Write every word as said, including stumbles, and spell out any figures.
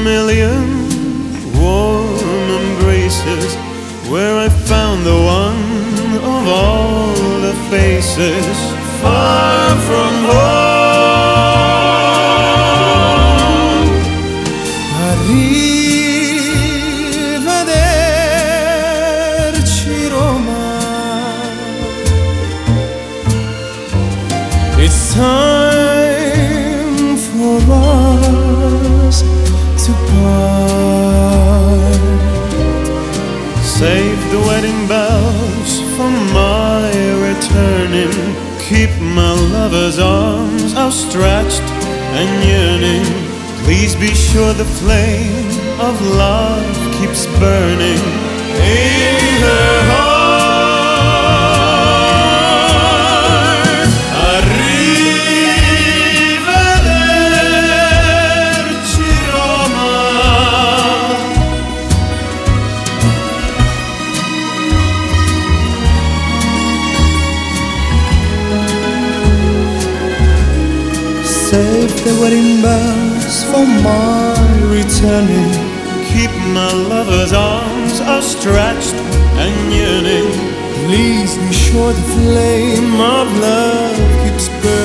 million warm embraces where I found the one of all the faces far from home. Arrivederci Roma. It's time for us to part. Save the wedding bells for my returning. Keep my lover's arms outstretched and yearning. Please be sure the flame of love keeps burning in her heart. Arrivederci Roma. Save the wedding bells for my returning. Keep my lover's arms outstretched and yearning. Please be sure the flame of love keeps burning.